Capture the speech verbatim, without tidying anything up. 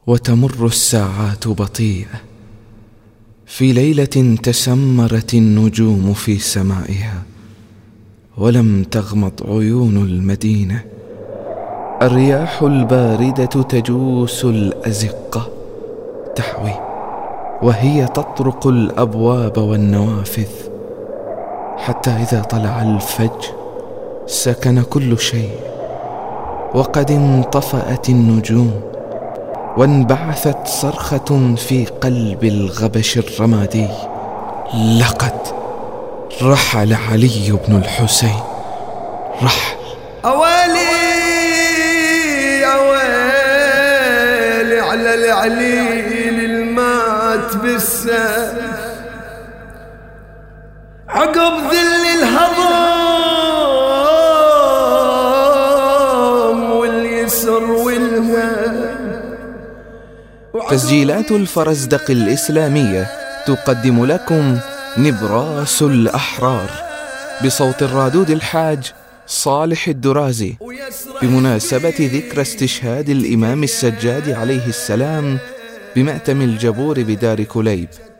وتمر الساعات بطيئة في ليلة تسمرت النجوم في سمائها ولم تغمض عيون المدينة. الرياح الباردة تجوس الأزقة تحوي وهي تطرق الأبواب والنوافذ، حتى إذا طلع الفجر سكن كل شيء وقد انطفأت النجوم وانبعثت صرخة في قلب الغبش الرمادي: لقد رحل علي بن الحسين. رحل. أويلي أويلي على العليل المات بالسيف، عقب ذل الهضم واليسر والهام. تسجيلات الفرزدق الإسلامية تقدم لكم نبراس الأحرار بصوت الرادود الحاج صالح الدرازي، بمناسبة ذكرى استشهاد الإمام السجاد عليه السلام بمأتم الجبور بدار كليب.